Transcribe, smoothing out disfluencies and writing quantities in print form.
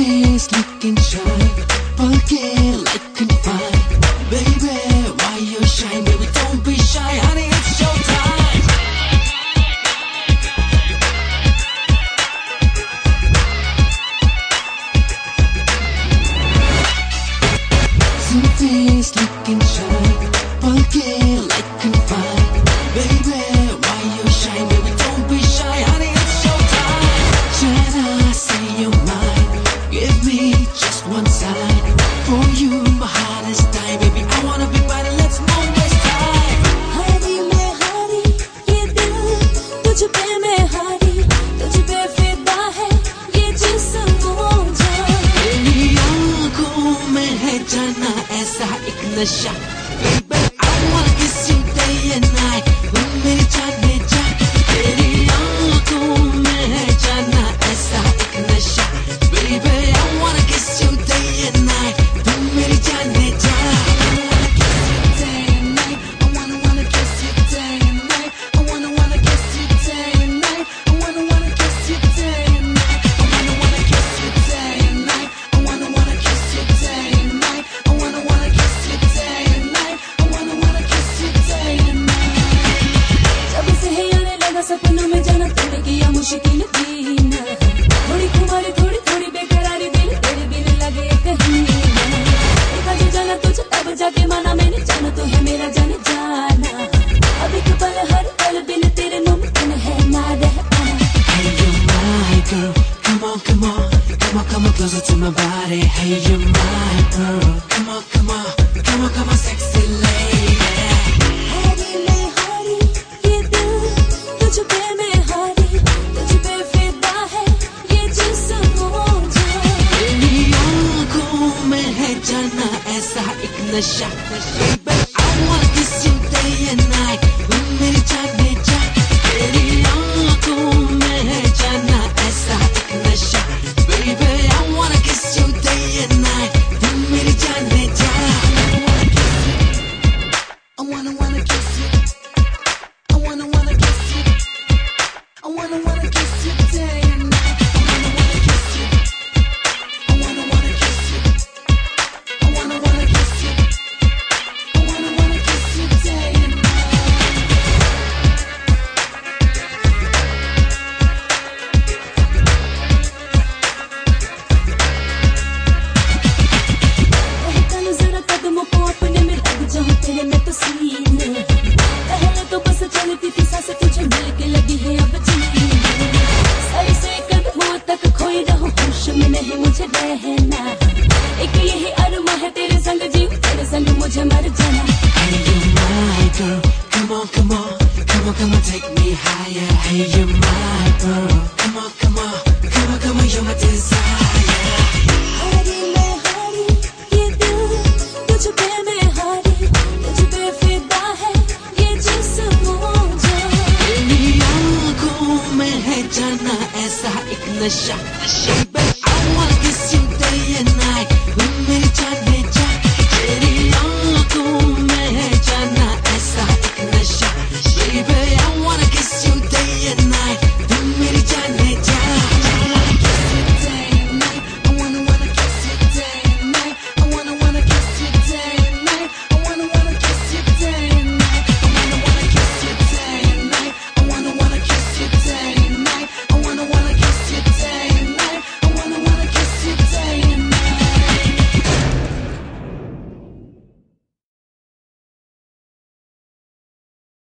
face looking shy, bulky like confine. Baby, why you shy? Baby, don't be shy, honey, it's showtime. Same face looking shy, bulky like confine. Baby, why you shy? Baby, don't be shy, honey, it's showtime. Shall I say you're mine? Give me just one sign. For you, my heart is dying, baby. I wanna be right, and let's not waste time. हारी मैं हारी, ये दिल तुझ पे मैं हारी, तुझ पे फिदा है ये जिस्म मुझे। तेरी आँखों में है जाना ऐसा एक नशा, baby, I wanna kiss you day and night. मेरी जाने जा, तेरी आँखों में है जाना ऐसा एक नशा, baby, I wanna kiss you day and night. मेरी जाने जा, I wanna kiss you day and night, I wanna kiss you day and night, I wanna kiss you day and night, I wanna kiss you day and night, I wanna kiss you day and night, I wanna kiss you day and night, I wanna kiss you day and night। जब से है आने लगा सपनों में जाना, तूने किया मुश्किल जीना, थोड़ी खुमारी थोड़ी थोड़ी बेकरारी, दिल तेरे बिन लगे कहीं ना। देखा जो जाना तुझे तब जाके माना मैंने, जाना तो है मेरा जाने जाना, अब एक पल हर पल बिन तेरे मुमकिन है ना रह पाना। hey, you're my girl, come on, come on, come on, come on closer to my body. Hey, you're my girl, come on, come on, come on, come on, sexy lady. हारी मैं हारी, ये दिल तुझ पे मैं हारी, तुझ पे फिदा है ये जिस्म मुझे। तेरी आँखों में है जाना ऐसा एक नशा, baby, I wanna kiss you day and night. मेरी जाने जा, तेरी आँखों में है जाना ऐसा एक नशा, baby, I wanna kiss you day and night. मेरी जाने जा, I wanna kiss you, I wanna kiss you, I wanna kiss you day and night, I wanna kiss you, I wanna kiss you, I wanna kiss you, I wanna kiss you day and night। पहचानो जरा कदमों को अपने में, लग जाऊं तेरे में तस्वीर, पहले तो बस चलती थी सांसें, तुझे मिलके लगी है अब जीने। सर से कदमों तक खोई रहूं, होश में नहीं मुझे रहना, एक यही अरमा है तेरे संग जीऊं, तेरे संग मुझे मर जाना। hey, you're my girl, come on, come on, come on, come on, take me higher. Hey, you're my girl, come on, come on, come on, come on, you're my desire. हारी मैं हारी, ये दिल तुझ पे मैं हारी, तुझ पे फिदा है ये जिस्म मुझे। तेरी आँखों में है जाना ऐसा एक नशा, baby, I wanna kiss you day and night. मेरी जाने जा, तेरी आँखों में है जाना ऐसा एक नशा, baby,